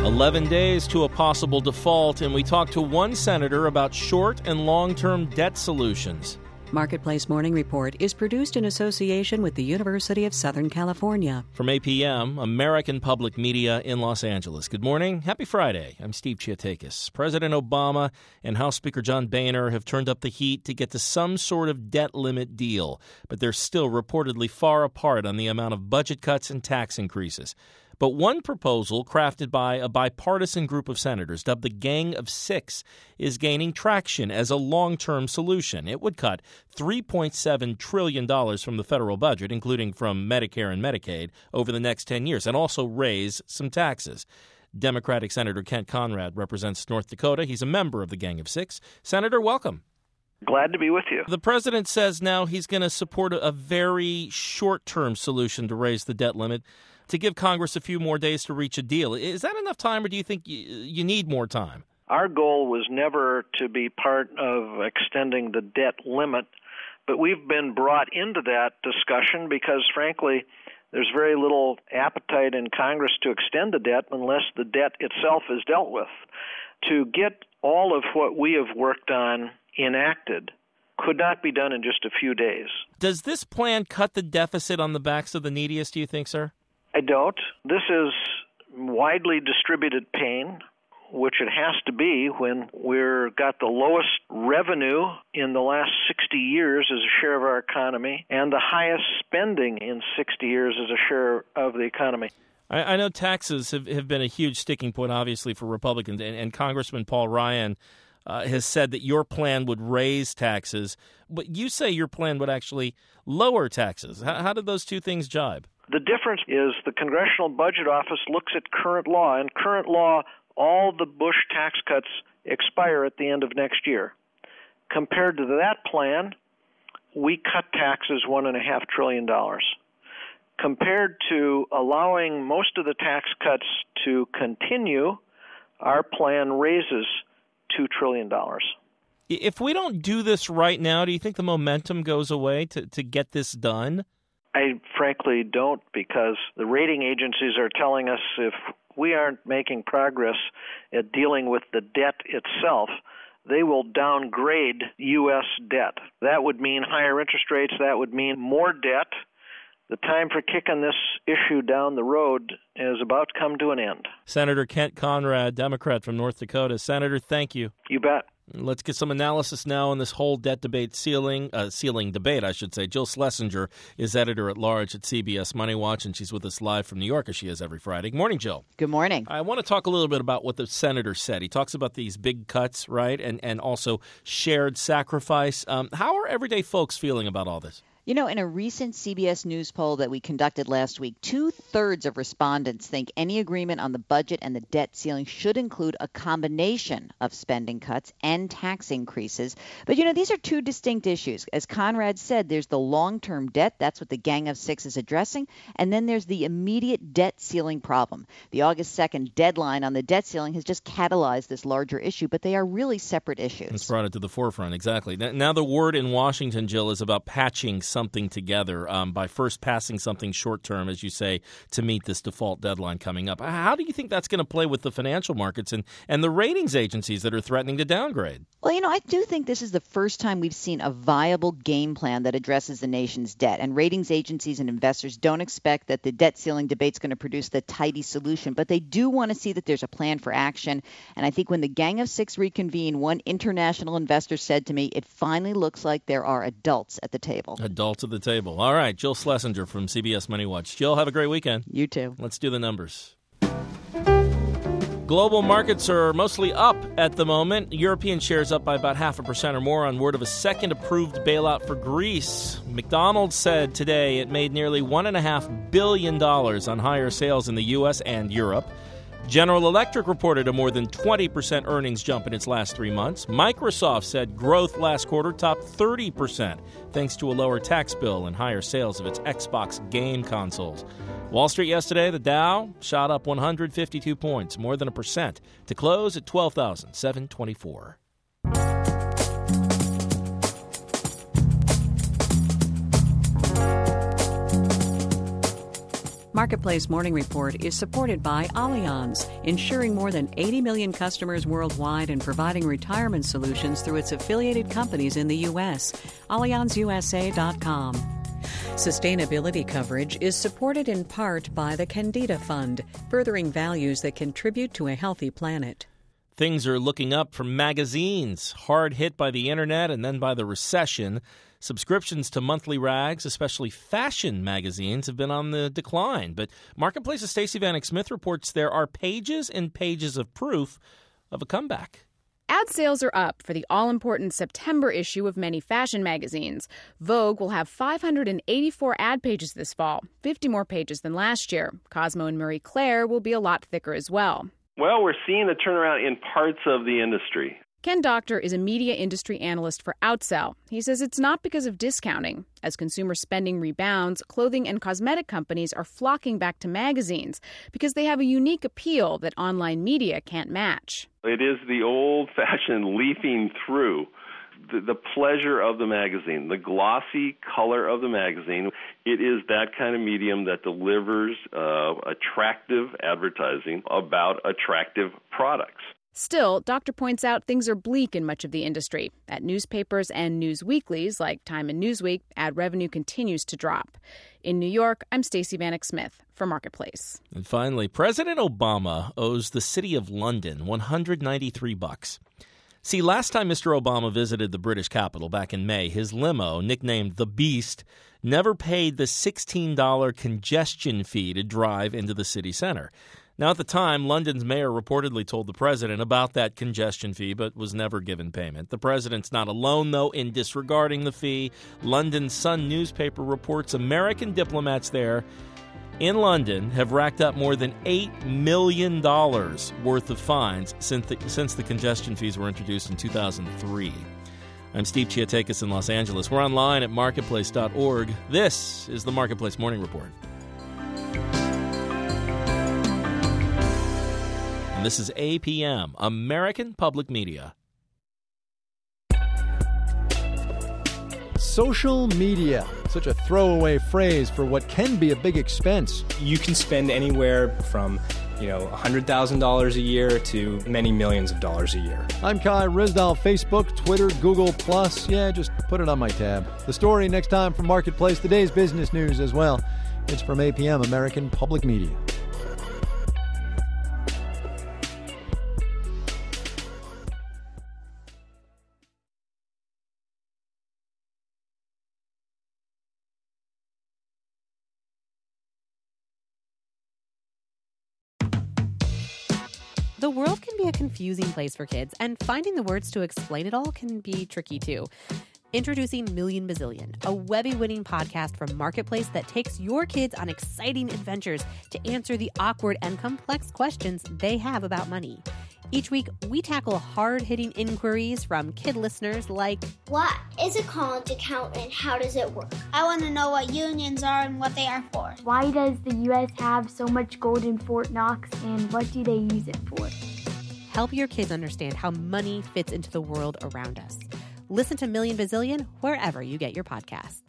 11 days to a possible default, and we talked to one senator about short and long-term debt solutions. Marketplace Morning Report is produced in association with the University of Southern California. From APM, American Public Media in Los Angeles. Good morning. Happy Friday. I'm Steve Chiatakis. President Obama and House Speaker John Boehner have turned up the heat to get to some sort of debt limit deal, but they're still reportedly far apart on the amount of budget cuts and tax increases. But one proposal crafted by a bipartisan group of senators, dubbed the Gang of Six, is gaining traction as a long-term solution. It would cut $3.7 trillion from the federal budget, including from Medicare and Medicaid, over the next 10 years, and also raise some taxes. Democratic Senator Kent Conrad represents North Dakota. He's a member of the Gang of Six. Senator, welcome. Glad to be with you. The president says now he's going to support a very short-term solution to raise the debt limit, to give Congress a few more days to reach a deal. Is that enough time, or do you think you need more time? Our goal was never to be part of extending the debt limit, but we've been brought into that discussion because, frankly, there's very little appetite in Congress to extend the debt unless the debt itself is dealt with. To get all of what we have worked on enacted could not be done in just a few days. Does this plan cut the deficit on the backs of the neediest, do you think, sir? I don't. This is widely distributed pain, which it has to be when we've got the lowest revenue in the last 60 years as a share of our economy and the highest spending in 60 years as a share of the economy. I know taxes have been a huge sticking point, obviously, for Republicans, and Congressman Paul Ryan has said that your plan would raise taxes, but you say your plan would actually lower taxes. How did those two things jibe? The difference is the Congressional Budget Office looks at current law. In current law, all the Bush tax cuts expire at the end of next year. Compared to that plan, we cut taxes $1.5 trillion. Compared to allowing most of the tax cuts to continue, our plan raises $2 trillion. If we don't do this right now, do you think the momentum goes away to get this done? I frankly don't, because the rating agencies are telling us if we aren't making progress at dealing with the debt itself, they will downgrade U.S. debt. That would mean higher interest rates. That would mean more debt. The time for kicking this issue down the road is about to come to an end. Senator Kent Conrad, Democrat from North Dakota. Senator, thank you. You bet. Let's get some analysis now on this whole debt debate ceiling debate, I should say. Jill Schlesinger is editor-at-large at CBS Money Watch, and she's with us live from New York, as she is every Friday. Good morning, Jill. Good morning. I want to talk a little bit about what the senator said. He talks about these big cuts, right, and also shared sacrifice. How are everyday folks feeling about all this? You know, in a recent CBS News poll that we conducted last week, 2/3 of respondents think any agreement on the budget and the debt ceiling should include a combination of spending cuts and tax increases. But, you know, these are two distinct issues. As Conrad said, there's the long-term debt. That's what the Gang of Six is addressing. And then there's the immediate debt ceiling problem. The August 2nd deadline on the debt ceiling has just catalyzed this larger issue, but they are really separate issues. It's brought it to the forefront, exactly. Now the word in Washington, Jill, is about patching something together by first passing something short-term, as you say, to meet this default deadline coming up. How do you think that's going to play with the financial markets and the ratings agencies that are threatening to downgrade? Well, you know, I do think this is the first time we've seen a viable game plan that addresses the nation's debt. And ratings agencies and investors don't expect that the debt ceiling debate's going to produce the tidy solution, but they do want to see that there's a plan for action. And I think when the Gang of Six reconvene, one international investor said to me, it finally looks like there are adults at the table. Adults at the table. All right, Jill Schlesinger from CBS Money Watch. Jill, have a great weekend. You too. Let's do the numbers. Global markets are mostly up at the moment. European shares up by about 0.5% or more on word of a second approved bailout for Greece. McDonald's said today it made nearly $1.5 billion on higher sales in the U.S. and Europe. General Electric reported a more than 20% earnings jump in its last 3 months. Microsoft said growth last quarter topped 30% thanks to a lower tax bill and higher sales of its Xbox game consoles. Wall Street yesterday, the Dow shot up 152 points, more than 1%, to close at 12,724. Marketplace Morning Report is supported by Allianz, insuring more than 80 million customers worldwide and providing retirement solutions through its affiliated companies in the U.S. AllianzUSA.com. Sustainability coverage is supported in part by the Candida Fund, furthering values that contribute to a healthy planet. Things are looking up for magazines, hard hit by the internet and then by the recession. Subscriptions to monthly rags, especially fashion magazines, have been on the decline. But Marketplace's Stacey Vanek Smith reports there are pages and pages of proof of a comeback. Ad sales are up for the all-important September issue of many fashion magazines. Vogue will have 584 ad pages this fall, 50 more pages than last year. Cosmo and Marie Claire will be a lot thicker as well. Well, we're seeing a turnaround in parts of the industry. Ken Doctor is a media industry analyst for Outsell. He says it's not because of discounting. As consumer spending rebounds, clothing and cosmetic companies are flocking back to magazines because they have a unique appeal that online media can't match. It is the old-fashioned leafing through. The pleasure of the magazine, the glossy color of the magazine. It is that kind of medium that delivers attractive advertising about attractive products. Still, Doctor points out things are bleak in much of the industry. At newspapers and news weeklies like Time and Newsweek, ad revenue continues to drop. In New York, I'm Stacey Vanek Smith for Marketplace. And finally, President Obama owes the city of London $193. See, last time Mr. Obama visited the British capital back in May, his limo, nicknamed the Beast, never paid the $16 congestion fee to drive into the city center. Now, at the time, London's mayor reportedly told the president about that congestion fee, but was never given payment. The president's not alone, though, in disregarding the fee. London Sun newspaper reports American diplomats there in London have racked up more than $8 million worth of fines since the congestion fees were introduced in 2003. I'm Steve Chiatakis in Los Angeles. We're online at marketplace.org. This is the Marketplace Morning Report. And this is APM, American Public Media. Social media, such a throwaway phrase for what can be a big expense. You can spend anywhere from, $100,000 a year to many millions of dollars a year. I'm Kai Ryssdal, Facebook, Twitter, Google+. Yeah, just put it on my tab. The story next time from Marketplace, today's business news as well. It's from APM, American Public Media. The world can be a confusing place for kids, and finding the words to explain it all can be tricky too. Introducing Million Bazillion, a Webby-winning podcast from Marketplace that takes your kids on exciting adventures to answer the awkward and complex questions they have about money. Each week, we tackle hard-hitting inquiries from kid listeners like, what is a college account and how does it work? I want to know what unions are and what they are for. Why does the U.S. have so much gold in Fort Knox and what do they use it for? Help your kids understand how money fits into the world around us. Listen to Million Bazillion wherever you get your podcasts.